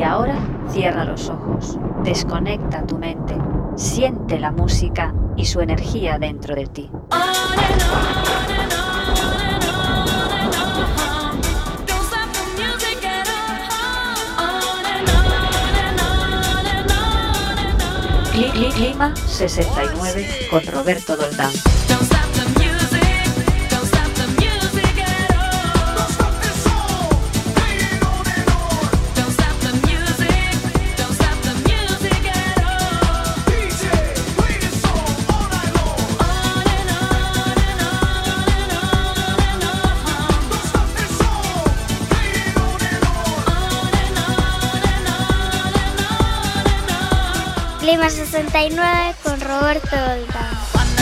ahora cierra los ojos, desconecta tu mente, siente la música y su energía dentro de ti. Clima 69 con Roberto Doldán. Clima 69 con Roberto Doldán.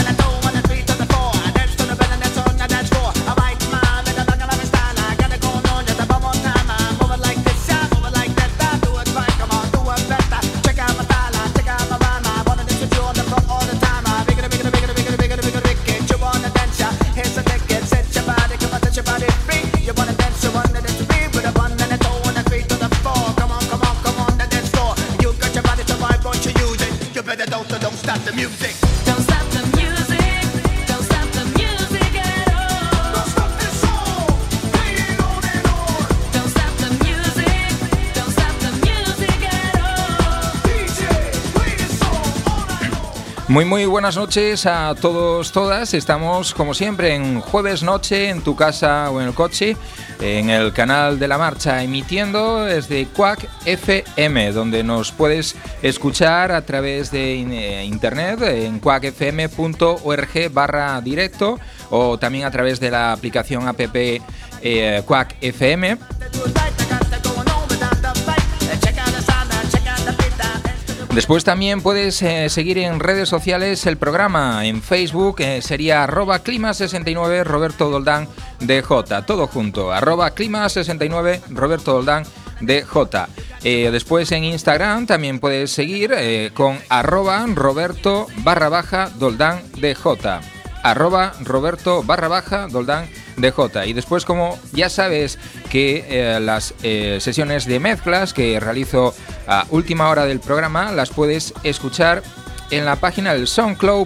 Muy buenas noches a todos, todas. Estamos como siempre en jueves noche en tu casa o en el coche, en el canal de La Marcha, emitiendo desde Quack FM, donde nos puedes escuchar a través de internet en quackfm.org/directo o también a través de la aplicación app Quack FM. Después también puedes seguir en redes sociales el programa. En Facebook sería @clima69 Roberto Doldán DJ, todo junto, @clima69 Roberto Doldán DJ. Después en Instagram también puedes seguir con @Roberto_Doldán DJ, @Roberto_Doldán DJ. Y después, como ya sabes que las sesiones de mezclas que realizo a última hora del programa las puedes escuchar en la página del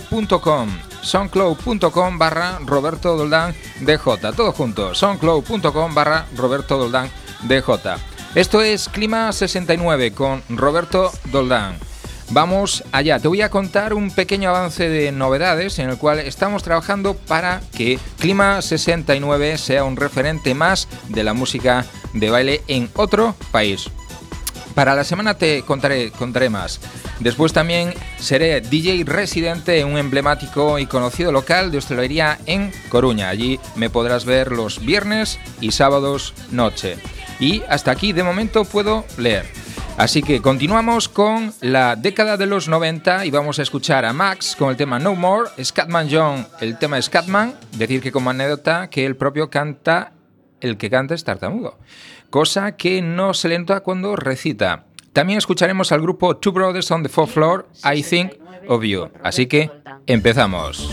soundcloud.com/Roberto Doldán DJ, todo junto, soundcloud.com/Roberto Doldán DJ. Esto es Clima 69 con Roberto Doldán. Vamos allá, te voy a contar un pequeño avance de novedades en el cual estamos trabajando para que Clima 69 sea un referente más de la música de baile en otro país. Para la semana te contaré más. Después también seré DJ residente en un emblemático y conocido local de hostelería en Coruña. Allí me podrás ver los viernes y sábados noche. Y hasta aquí de momento puedo leer. Así que continuamos con la década de los 90 y vamos a escuchar a Max con el tema No More, Scatman John, el tema Scatman, decir que como anécdota que el propio canta, el que canta es tartamudo, cosa que no se le nota cuando recita. También escucharemos al grupo Two Brothers on the Fourth Floor, I Think of You. Así que empezamos.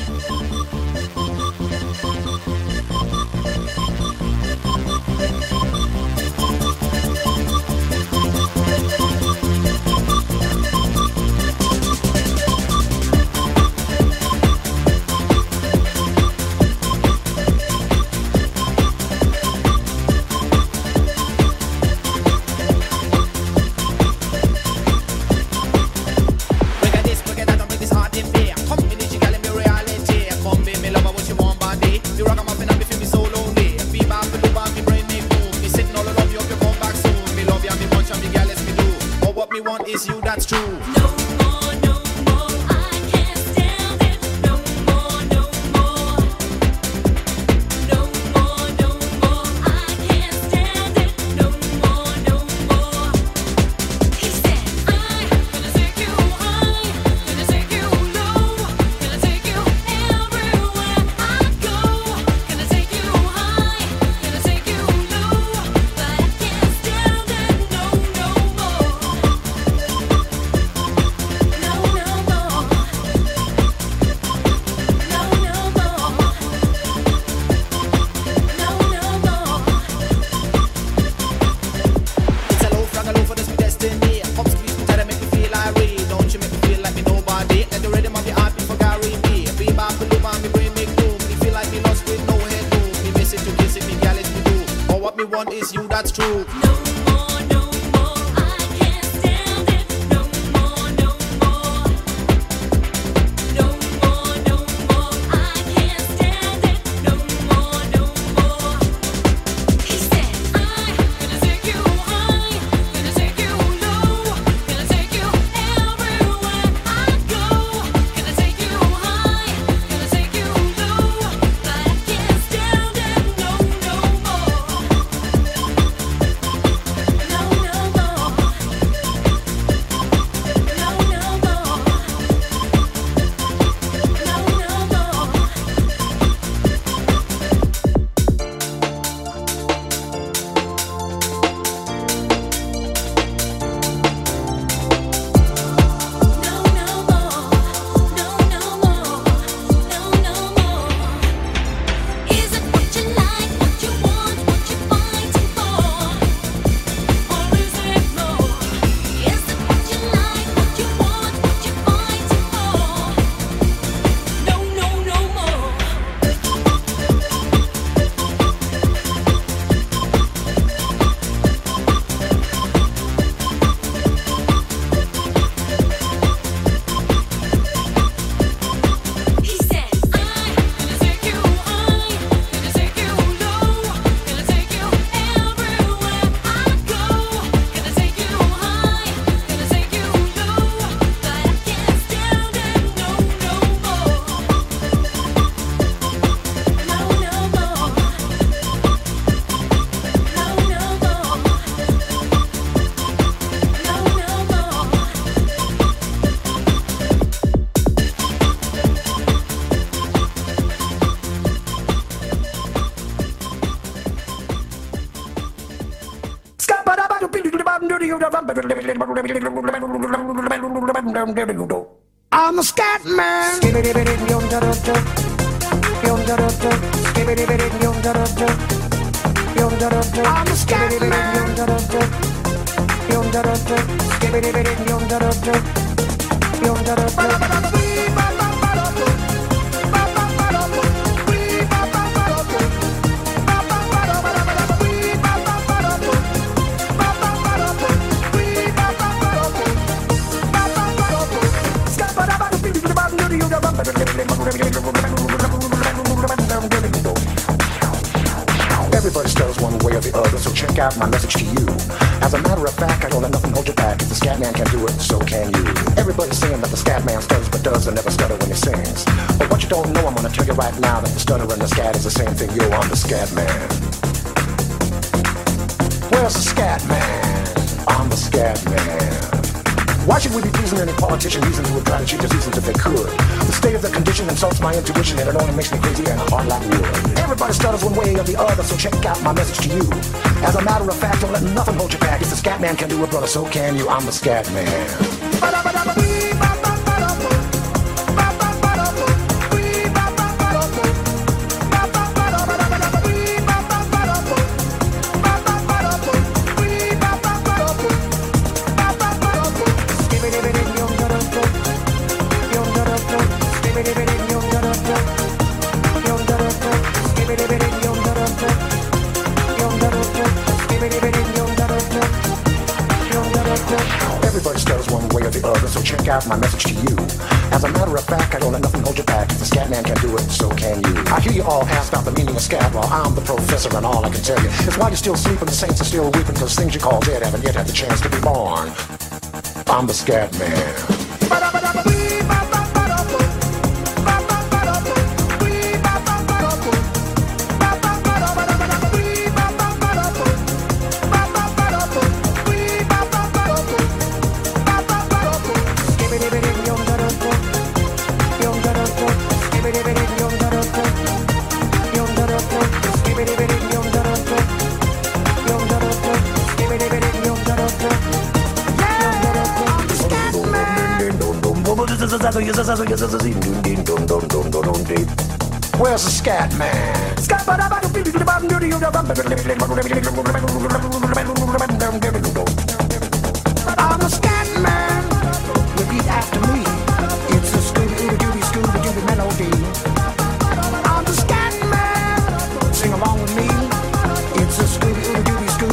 Look at this, look at that, don't make this hard to bear. Come in, you got me reality. promise you that's true. I'm a scat man. I'm a scat Everybody stutters one way or the other, so check out my message to you. As a matter of fact, I don't let nothing hold you back. If the scat man can do it, so can you. Everybody's saying that the scat man stutters but does and never stutter when he sings. But what you don't know, I'm gonna tell you right now that the stutter and the scat is the same thing. Yo, I'm the scat man. Where's the scat man? I'm the scat man. Why should we be pleasing any politician reasons who would try to cheat us reasons if they could? The state of the condition insults my intuition and it only makes me crazy and hard like wood. Everybody stutters one way or the other, so check out my message to you. As a matter of fact, don't let nothing hold you back. If the scat man can do it, brother, so can you. I'm the scat man. Everybody stutters one way or the other, so check out my message to you. As a matter of fact, I don't let nothing hold you back. If the scat man can do it, so can you. I hear you all ask about the meaning of scat. Well, I'm the professor and all I can tell you is why you're still sleeping, the saints are still weeping, cause things you call dead haven't yet had the chance to be born. I'm the scat man. Where's the scat man? I'm a scat man. Repeat after me. It's a Scooby-Dooby melody. I'm the scat man. Sing along with me. It's a Scooby-Dooby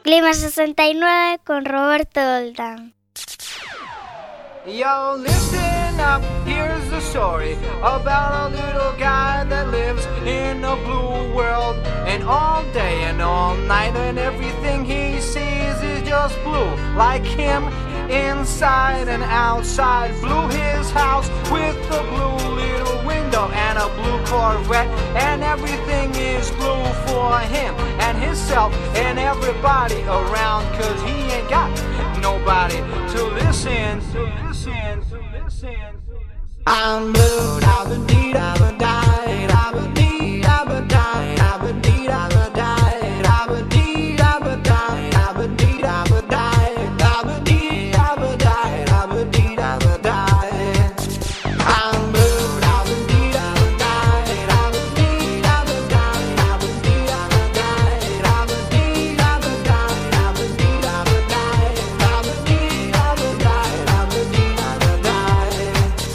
Clima 69 con Roberto Doldán. Yo, listen up, here's the story about a little guy that lives in a blue world. And all day and all night and everything he sees is just blue. Like him, inside and outside. Blue his house with a blue little window and a blue Corvette. And everything is blue for him and himself and everybody around. Cause he ain't got nobody to listen. I'm blue, da-ba-dee, da-ba-die, da-ba-dee, da-ba-die, da-ba-dee, da-ba-die, da-ba-dee, da-ba-die, da-ba-dee, da-ba-die, da-ba-dee, da-ba-die, da-ba-dee, da-ba-die. I'm blue, da-ba-dee, da-ba-die, da-ba-dee, da-ba-die, da-ba-dee, da-ba-die, da-ba-dee, da-ba-die, da-ba-dee, da-ba-die, da-ba-dee, da-ba-die, da-ba-dee, da-ba-die.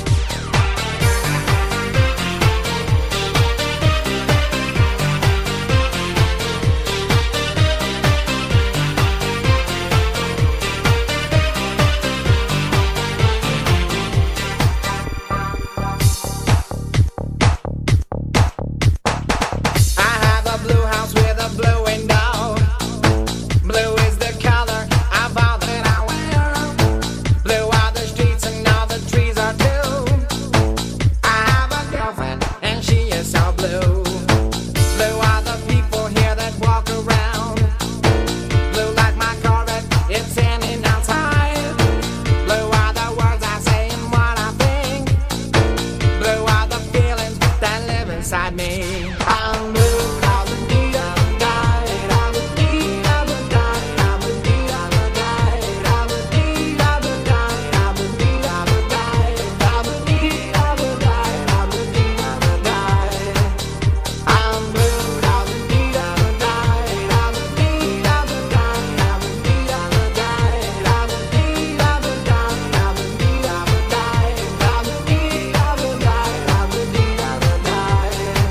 I have a blue house with a blue window. Blue is the color of all that I wear. Blue are the streets and all the trees are too. I have a girlfriend and she is so blue. Blue are the people here that walk around. Blue like my Corvette, it's in and outside. Blue are the words I say and what I think. Blue are the feelings that live inside me. I'm blue, da-ba-dee, da-ba-die, da-ba-dee, da-ba-die, da-ba-dee, da-ba-die, da-ba-dee, da-ba-die, da-ba-dee, da-ba-die, da-ba-dee, da-ba-die, da-ba-dee, da-ba-die. I'm blue, da-ba-dee, da-ba-die, da-ba-dee, da-ba-die, da-ba-dee, da-ba-die, da-ba-dee, da-ba-die, da-ba-dee, da-ba-die, da-ba-dee, da-ba-die.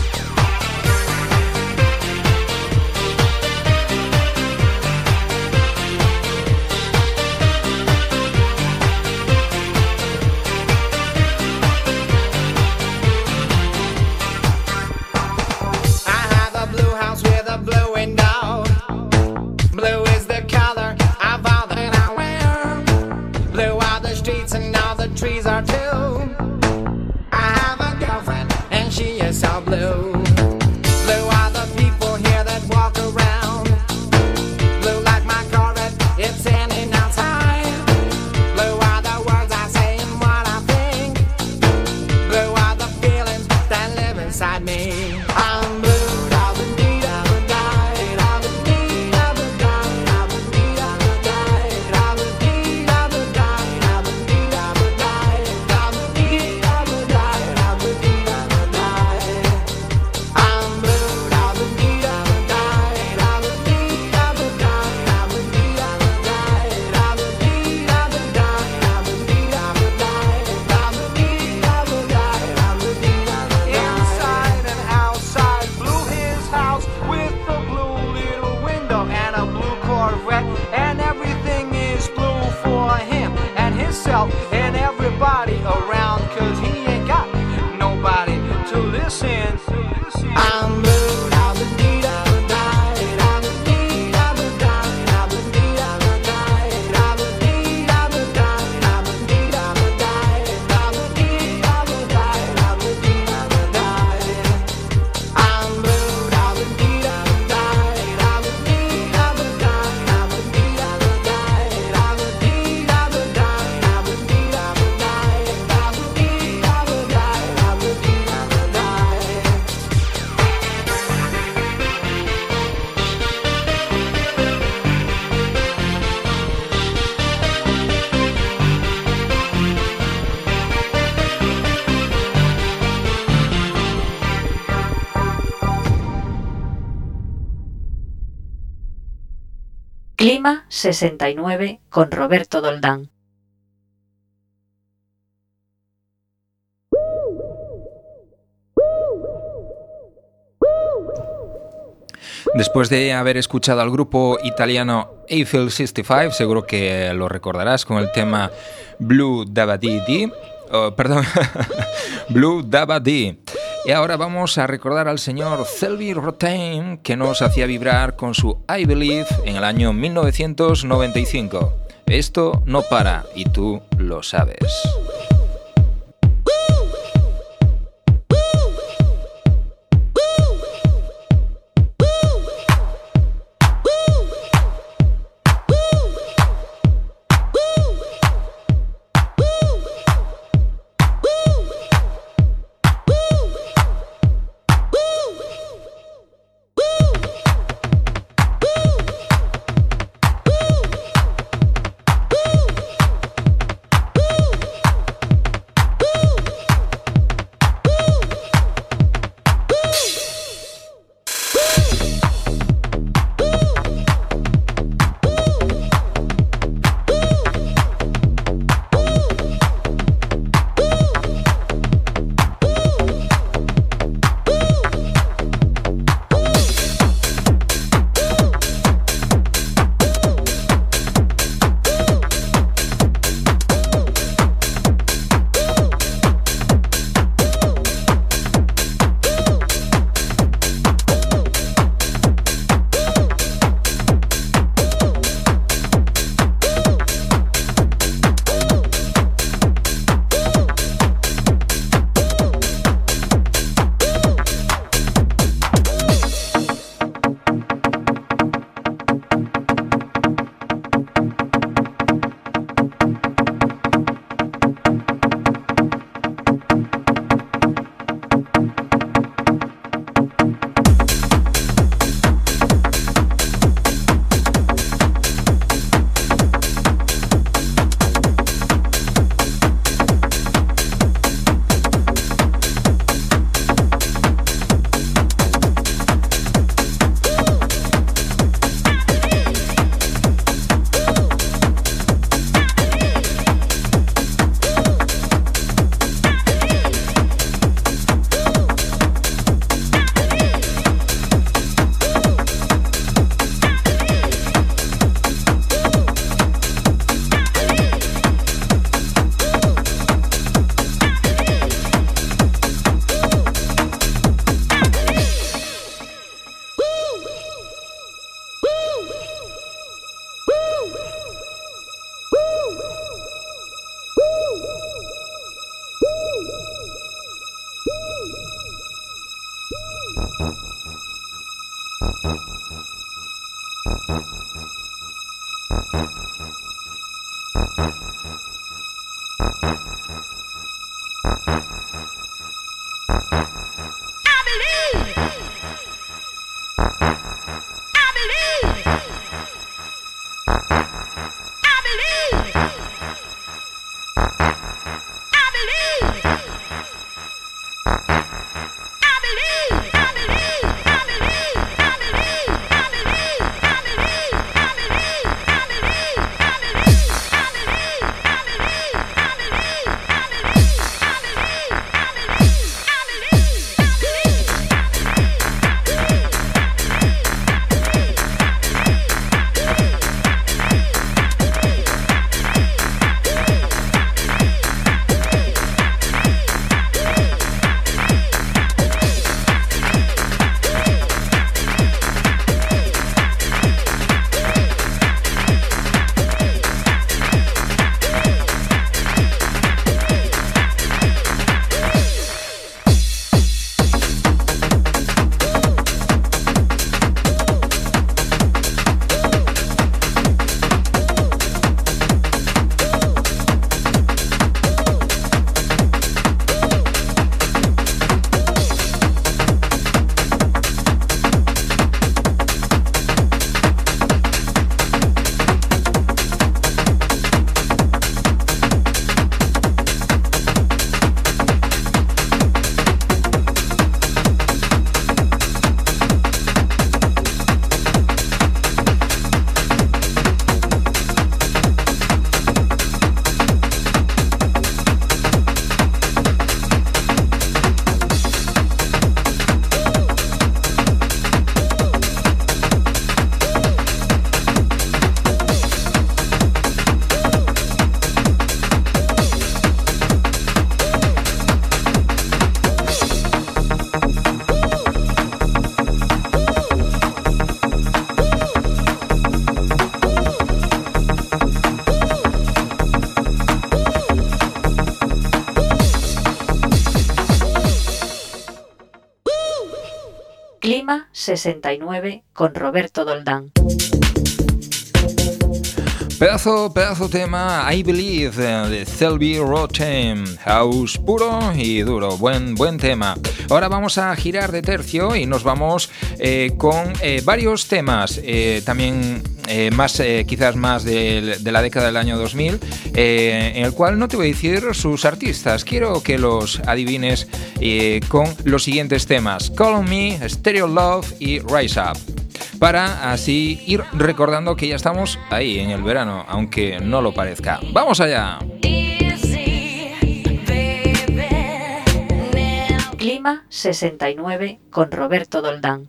I have a blue house with a blue window. Blue is the color of all that I wear. Blue are the streets and all the trees are too. I have a girlfriend and she is so blue. Blue are the people here that walk around. Blue like my Corvette, it's in and outside. Blue are the words I say and what I think. Blue are the feelings that live inside me. I'm blue, da-ba-dee, da-ba-die, da-ba-dee, da-ba-die, da-ba-dee, da-ba-die, da-ba-dee, da-ba-die, da-ba-dee, da-ba-die, da-ba-dee, da-ba-die, da-ba-dee, da-ba-die. I'm blue, da-ba-dee, da-ba-die, da-ba-dee, da-ba-die, da-ba-dee, da-ba-die, da-ba-dee, da-ba-die, da-ba-dee, da-ba-die, da-ba-dee, da-ba-die. Inside and outside, blue his house with a blue little window and a blue Corvette. And everything is blue for him and himself and everybody around. Cause he ain't got nobody to listen. I'm blue, da-ba-dee, da-ba-die, da-ba-dee, da-ba-die, da-ba-dee, da-ba-die, da-ba-dee, da-ba-die, da-ba-dee, da-ba-die, da-ba-dee, da-ba-die, da-ba-dee, da-ba-die. I'm blue, da-ba-dee, da-ba-die, da-ba-dee, da-ba-die, da-ba-dee, da-ba-die, da-ba-dee, da-ba-die, da-ba-dee, Clima 69 con Roberto Doldán. Después de haber escuchado al grupo italiano Eiffel 65, seguro que lo recordarás con el tema Blue Dabba Dee. Perdón, Blue Dabba Dee. Y ahora vamos a recordar al señor Sylvie Rotain, que nos hacía vibrar con su I Believe en el año 1995. Esto no para y tú lo sabes. Clima 69 con Roberto Doldán. Pedazo tema I Believe de Selby Rotem, house puro y duro, buen tema. Ahora vamos a girar de tercio y nos vamos con varios temas, también quizás más de la década del año 2000, en el cual no te voy a decir sus artistas, quiero que los adivines con los siguientes temas: Call on Me, Stereo Love y Rise Up, para así ir recordando que ya estamos ahí en el verano, aunque no lo parezca. ¡Vamos allá! Clima 69 con Roberto Doldán.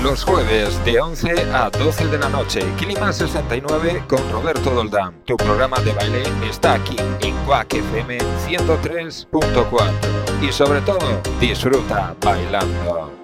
Los jueves de 11 a 12 de la noche, Clima 69 con Roberto Doldán. Tu programa de baile está aquí en Quack FM 103.4 y sobre todo disfruta bailando.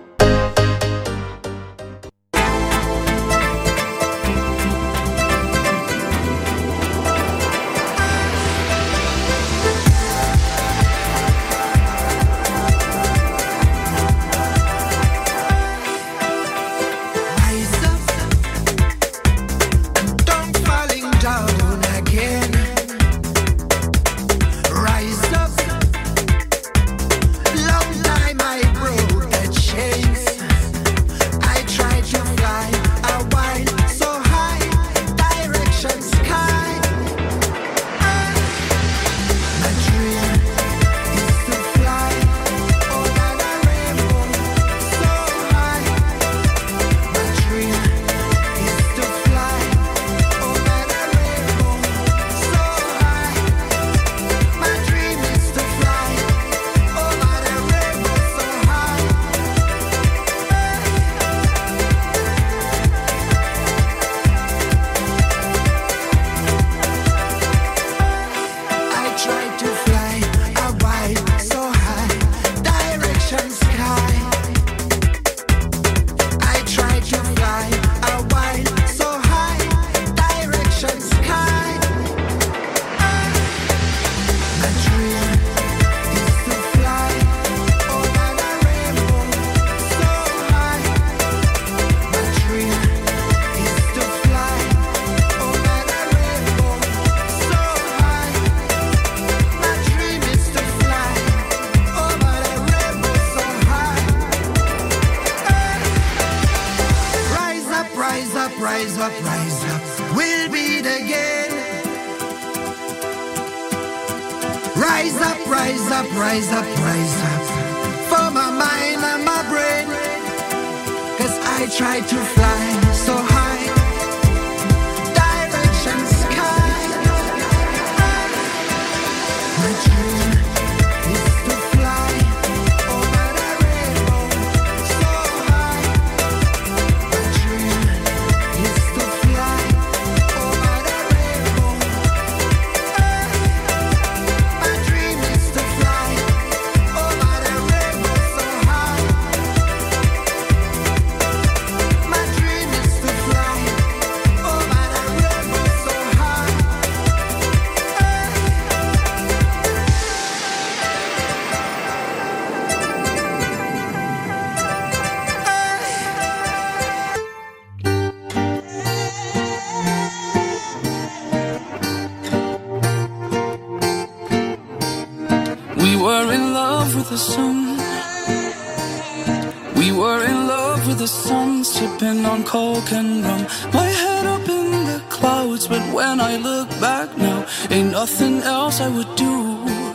Coke and rum, my head up in the clouds, but when I look back now, ain't nothing else I would do.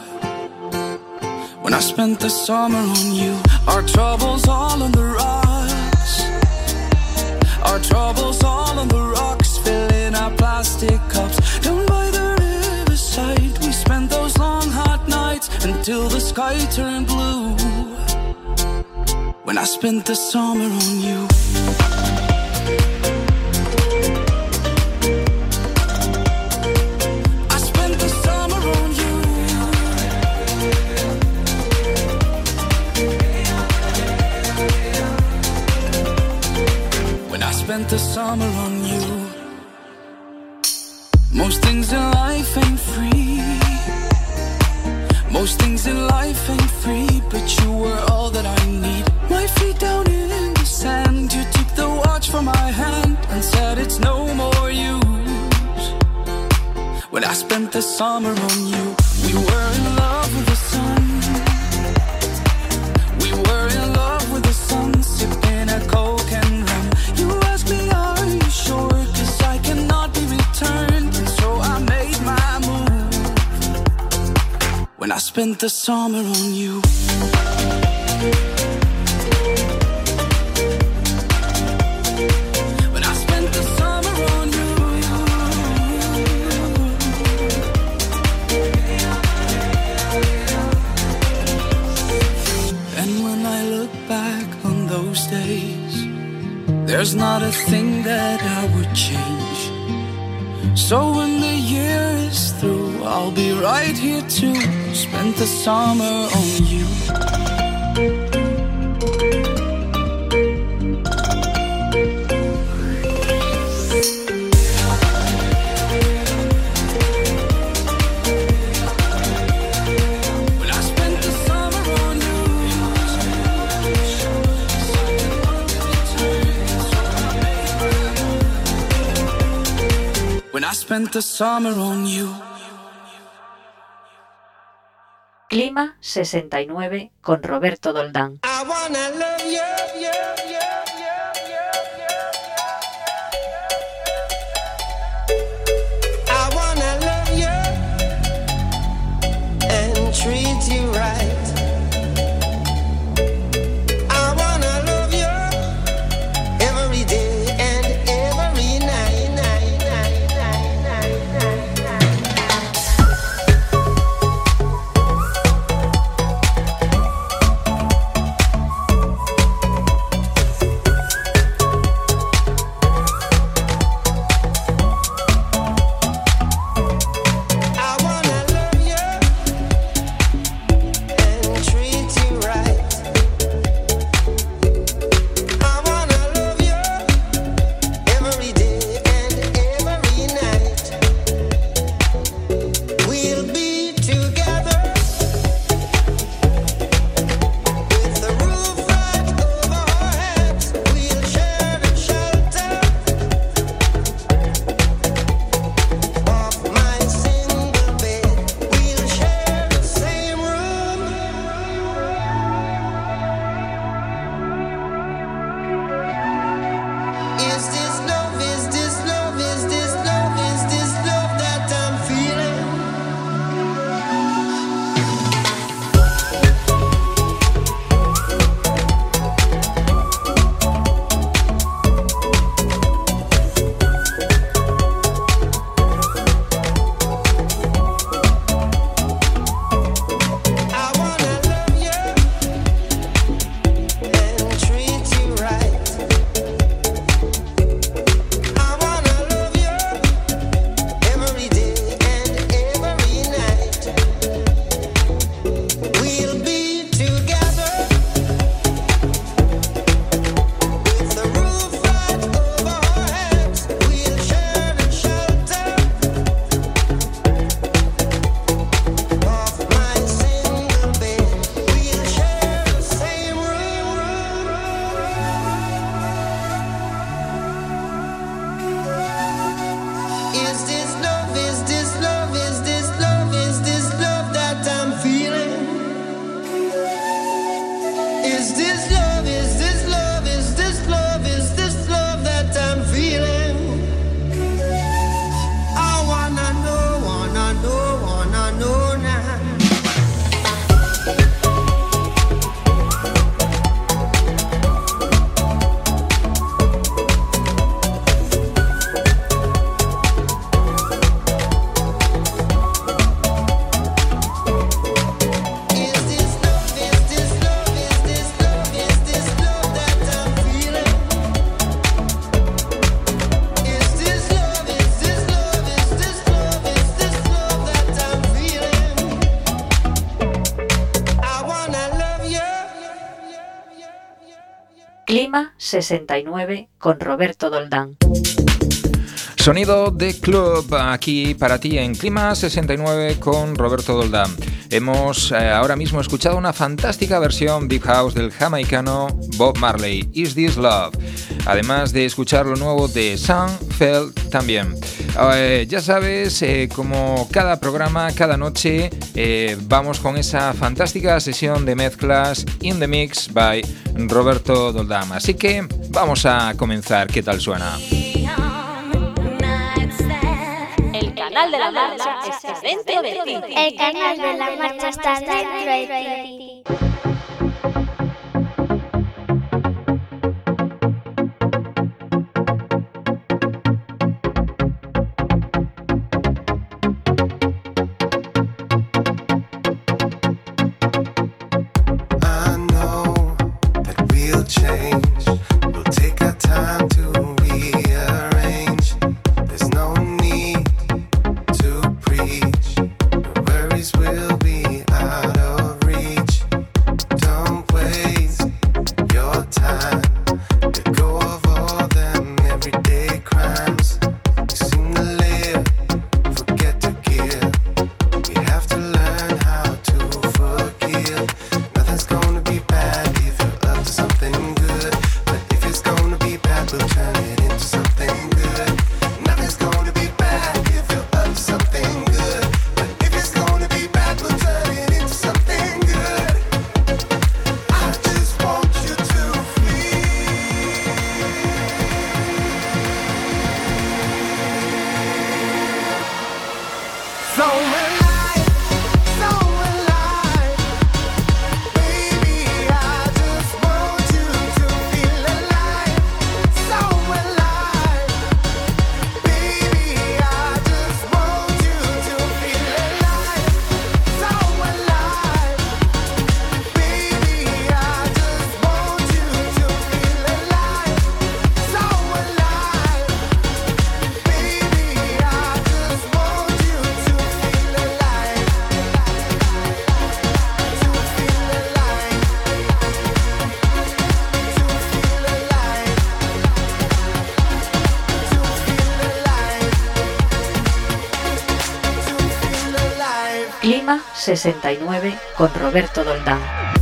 When I spent the summer on you, our troubles all on the rocks, our troubles all on the rocks, filling our plastic cups, down by the riverside, we spent those long hot nights, until the sky turned blue. When I spent the summer on you. Spent the summer on you. Most things in life ain't free. Most things in life ain't free, but you were all that I need. My feet down in the sand, you took the watch from my hand and said it's no more use. When I spent the summer on you, we were in love with the sun. We were in love with the sun, sipping a Coke and rum. You asked me, are you sure? 'Cause I cannot be returned, and so I made my move. When I spent the summer on you. When I spent the summer on you. And when I look back on those days, there's not a thing that I would change. So when the year is through, I'll be right here to spend the summer on you. When I spent the summer on you. Clima 69 con Roberto Doldán. I wanna love you, I wanna love you and treat you right. I wanna love you every day and every night. Clima 69 con Roberto Doldán. Sonido de club aquí para ti en Clima 69 con Roberto Doldán. Hemos ahora mismo escuchado una fantástica versión Deep House del jamaicano Bob Marley, Is This Love? Además de escuchar lo nuevo de Sam Feld también. Ya sabes, como cada programa, cada noche, vamos con esa fantástica sesión de mezclas In The Mix by Roberto Doldán. Así que vamos a comenzar. ¿Qué tal suena? El canal de la marcha está dentro de ti. El canal de la marcha está dentro de ti. I know that we'll change. We'll take our time. Clima 69 con Roberto Doldán.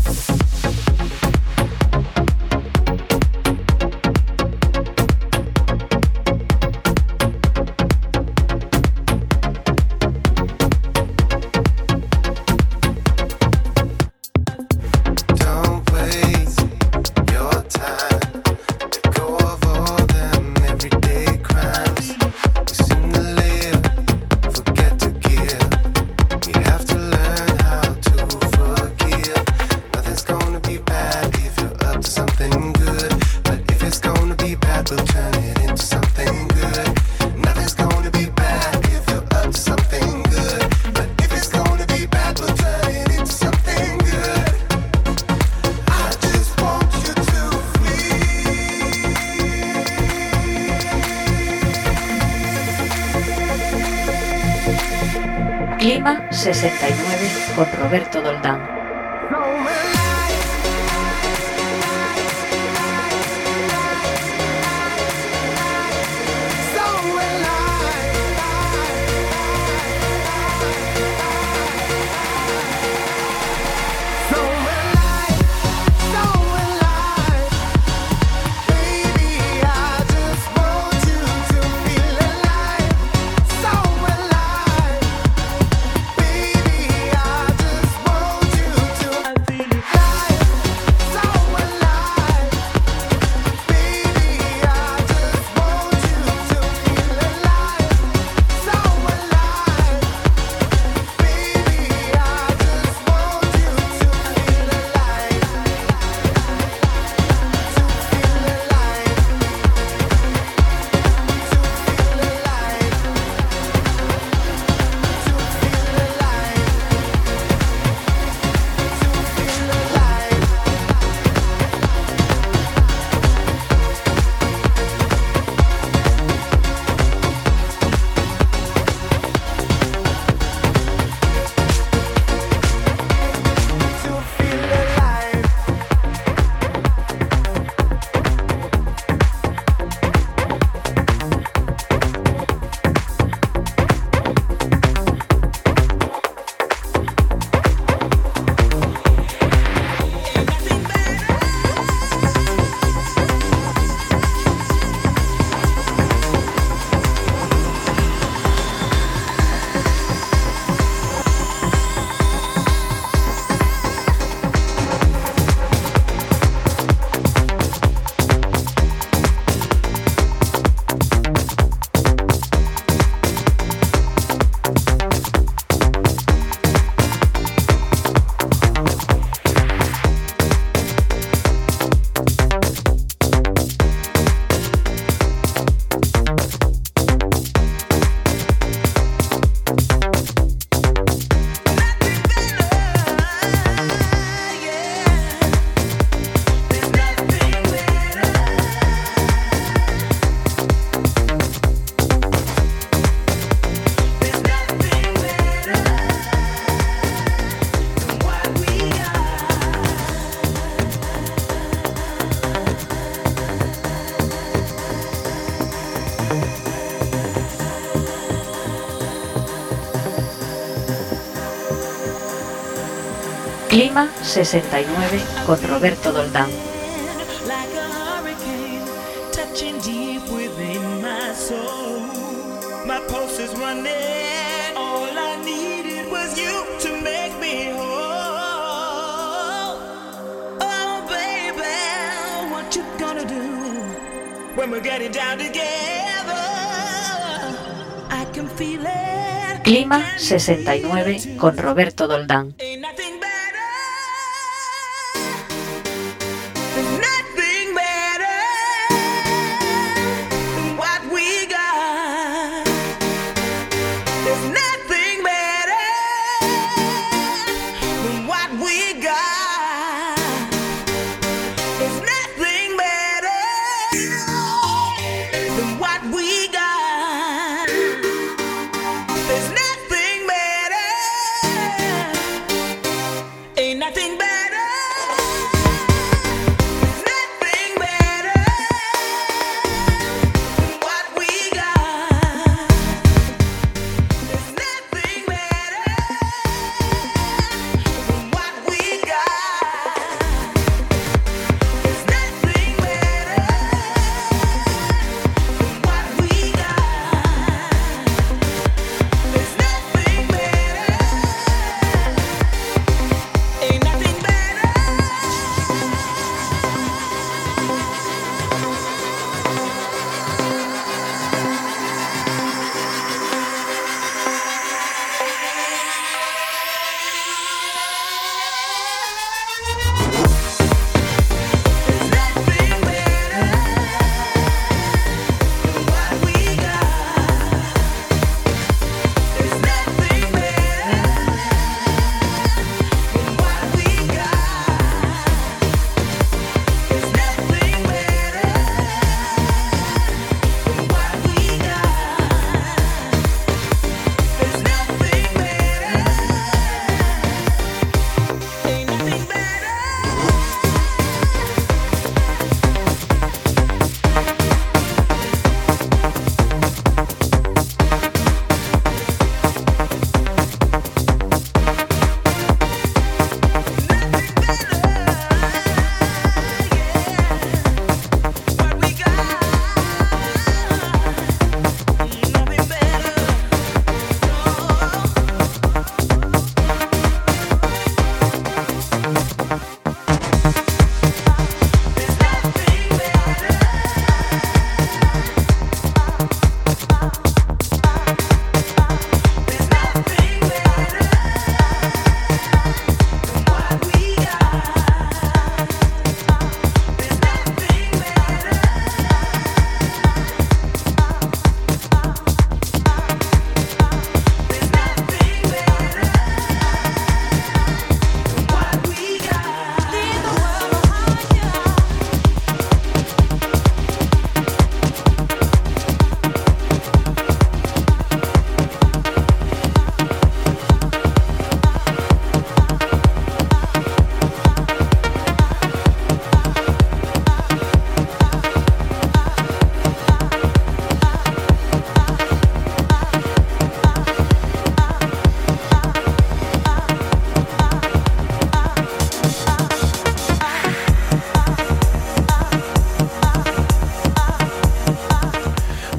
Clima 69 con Roberto Doldán. Clima 69 con Roberto Doldán. Clima 69 con Roberto Doldán.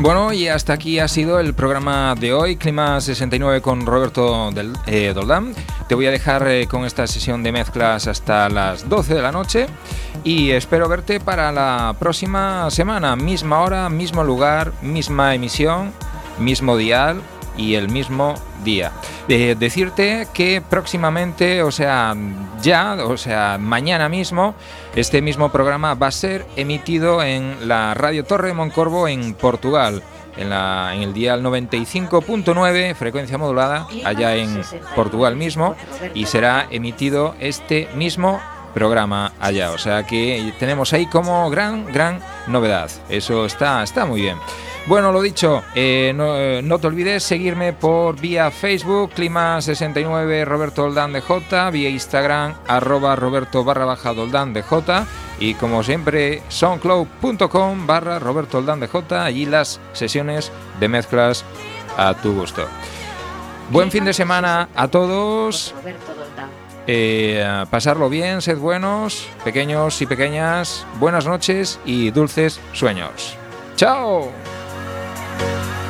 Bueno, y hasta aquí ha sido el programa de hoy, Clima 69 con Roberto Doldán. Te voy a dejar con esta sesión de mezclas hasta las 12 de la noche y espero verte para la próxima semana, misma hora, mismo lugar, misma emisión, mismo dial y el mismo día. Decirte que próximamente, mañana mismo, este mismo programa va a ser emitido en la Radio Torre Moncorvo en Portugal, en el dial 95.9, frecuencia modulada, allá en Portugal mismo, y será emitido este mismo programa allá. O sea que tenemos ahí como gran novedad. Eso está muy bien. Bueno, lo dicho, no te olvides seguirme por vía Facebook, Clima69 Roberto Doldán DJ, vía Instagram, @Roberto_Doldán DJ, y como siempre, soundcloud.com/Roberto Doldán DJ, allí las sesiones de mezclas a tu gusto. Buen fin de semana a todos. Pasarlo bien, sed buenos, pequeños y pequeñas, buenas noches y dulces sueños. ¡Chao!